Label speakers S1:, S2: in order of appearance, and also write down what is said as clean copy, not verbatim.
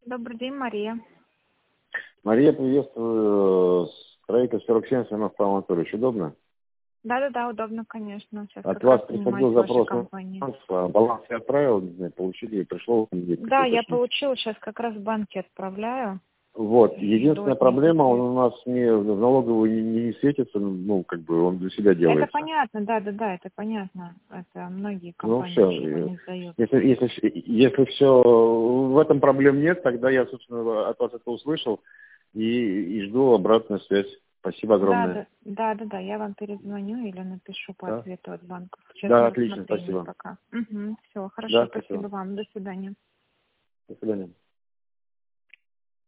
S1: Добрый день, Мария.
S2: Мария, приветствую. Строитель 47, Семенов Павел Анатольевич. Удобно?
S1: Да, удобно, конечно. Сейчас
S2: От
S1: как раз
S2: вас
S1: занимаюсь
S2: приходил
S1: вашей
S2: запрос
S1: компанией.
S2: на баланс я отправил, не знаю, получили, пришло,
S1: Да,
S2: хочу
S1: я
S2: уточнить.
S1: получила, сейчас как раз в банке отправляю.
S2: Вот,
S1: Жду
S2: единственная
S1: от них
S2: проблема, он
S1: ответ.
S2: у нас в налоговую не светится, ну, как бы он для себя
S1: Это
S2: делается.
S1: понятно, да, это понятно. Это многие
S2: Ну,
S1: компании же его
S2: все.
S1: не сдают.
S2: Если все, в этом проблем нет, тогда я, собственно, от вас это услышал и жду обратную связь. Спасибо огромное.
S1: Да, я вам перезвоню или напишу по
S2: Да,
S1: ответу от банка. Сейчас
S2: да,
S1: на
S2: отлично,
S1: рассмотрении
S2: спасибо.
S1: пока. Угу, все, хорошо,
S2: Да,
S1: спасибо
S2: спасибо.
S1: вам. До свидания.
S2: До свидания.